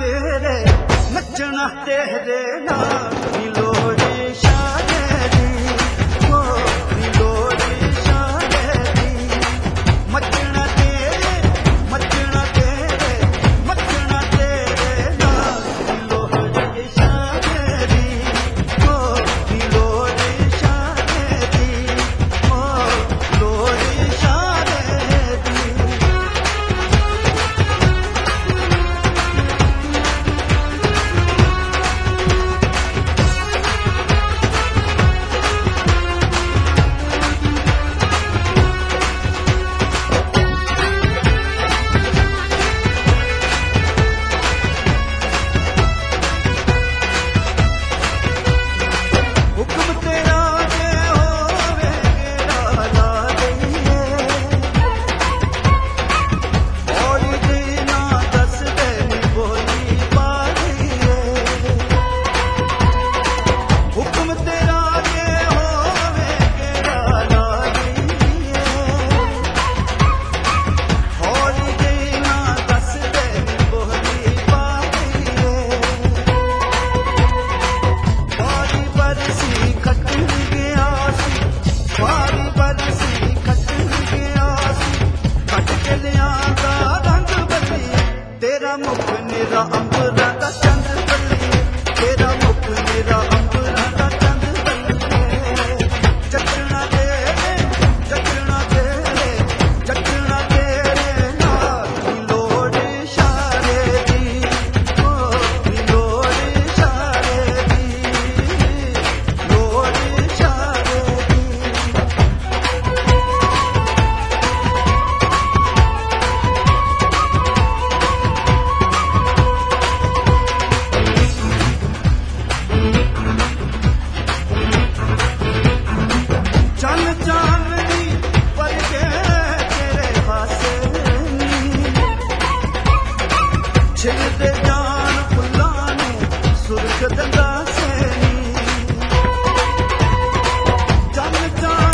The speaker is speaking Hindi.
तेरे नचना तेरे नाल लोड़ी शाने दी ओ लोड़ी शाने दी मचना तेरे नाल लोड़ी शाने दी ओ लोड़ी शाने दी ओ लोड़ी शाने दी तेरा मुख निरा